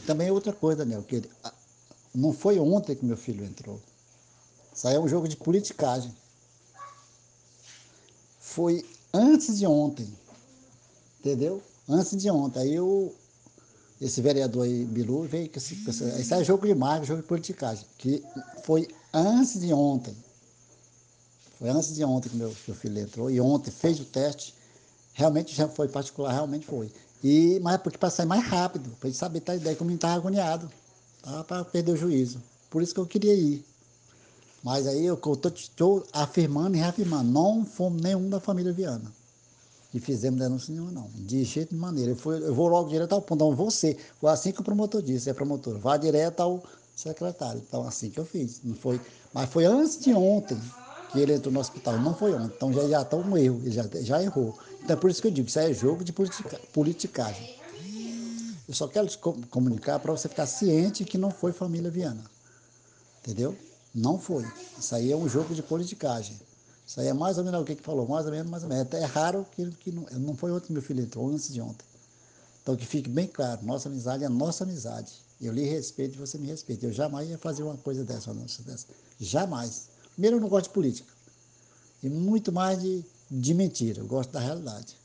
E também outra coisa, Daniel, que não foi ontem que meu filho entrou. Isso aí é um jogo de politicagem. Foi antes de ontem, entendeu? Antes de ontem. Esse vereador aí, Bilu, veio com esse é jogo de marca, jogo de politicagem. Que foi antes de ontem. Foi antes de ontem que meu filho entrou. E ontem fez o teste. Realmente já foi particular, realmente foi. Mas porque para sair mais rápido, para ele saber a ideia, como ele estava agoniado. Tá? Para perder o juízo. Por isso que eu queria ir. Mas aí eu estou afirmando e reafirmando, não fomos nenhum da família Viana. E fizemos denúncia nenhuma, não. De jeito de maneira. Eu vou logo direto ao ponto. Então, você, foi assim que o promotor disse, é promotor, vá direto ao secretário. Então, assim que eu fiz. Não foi, mas foi antes de ontem que ele entrou no hospital. Não foi ontem. Então, já está um erro. Ele já errou. Então, é por isso que eu digo, isso é jogo de politicagem. Eu só quero te comunicar para você ficar ciente que não foi família Viana. Entendeu? Não foi. Isso aí é um jogo de politicagem. Isso aí é mais ou menos o que falou, mais ou menos, mais ou menos. É raro que não foi ontem que meu filho entrou, antes de ontem. Então que fique bem claro, nossa amizade é nossa amizade. Eu lhe respeito e você me respeita. Eu jamais ia fazer uma coisa dessa, uma nossa dessa. Jamais. Primeiro, eu não gosto de política. E muito mais de mentira. Eu gosto da realidade.